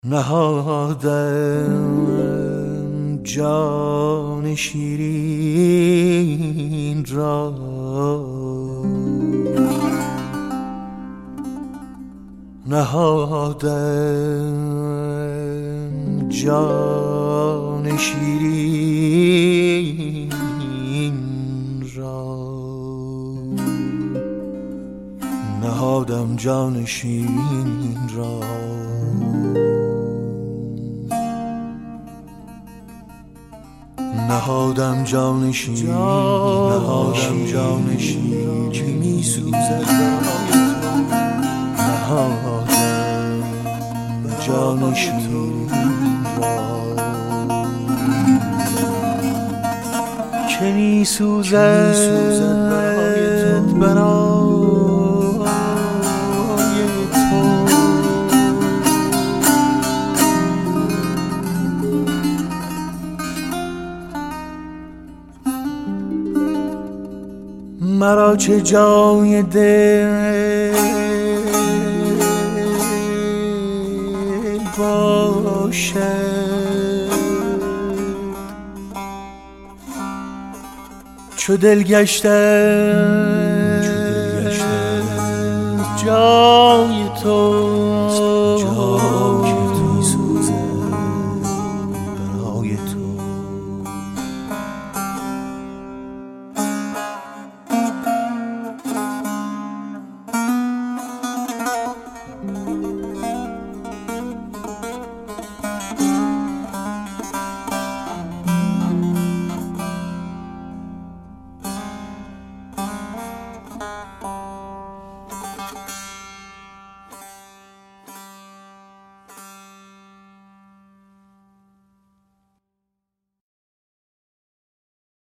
نهادم جان شیرین را نهادم جان شیرین را نهادم جان شیرین را نهادم جان شیرین نهادم جان شیرین که می سوزد نهادم جان شیرین را که می سوزد برای تو مرا چه جای دل باشد چو دل گشته جای تو